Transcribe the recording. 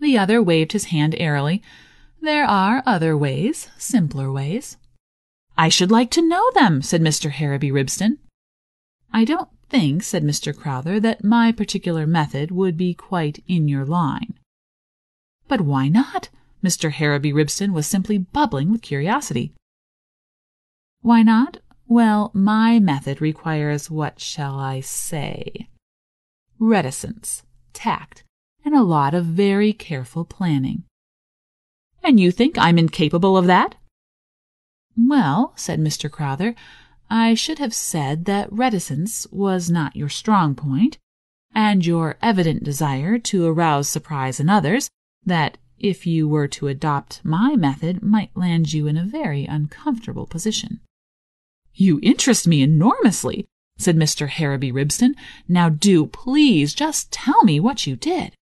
The other waved his hand airily. "There are other ways, simpler ways." "I should like to know them," said Mr. Harrowby Ribston. "I don't think," said Mr. Crowther, "that my particular method would be quite in your line." "But why not?" Mr. Harrowby Ribston was simply bubbling with curiosity. "Why not? Well, my method requires, what shall I say, reticence, tact, and a lot of very careful planning." "And you think I'm incapable of that?" "Well," said Mr. Crowther, "I should have said that reticence was not your strong point, and your evident desire to arouse surprise in others, that if you were to adopt my method might land you in a very uncomfortable position." "You interest me enormously," said Mr. Harrowby Ribston. "Now do please just tell me what you did."